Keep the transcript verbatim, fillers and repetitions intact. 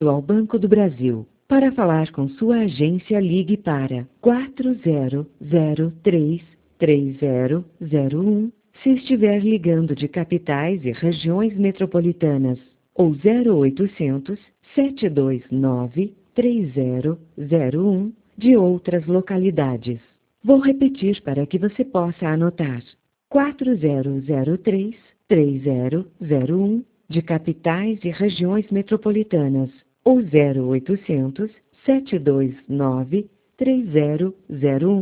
Ao Banco do Brasil. Para falar com sua agência, ligue para quatro zero zero três, três zero zero um, se estiver ligando de capitais e regiões metropolitanas, ou zero oitocentos, sete dois nove, três zero zero um, de outras localidades. Vou repetir para que você possa anotar. quatro zero zero três, três zero zero um, de capitais e regiões metropolitanas, ou zero oitocentos, sete dois nove, três zero zero um.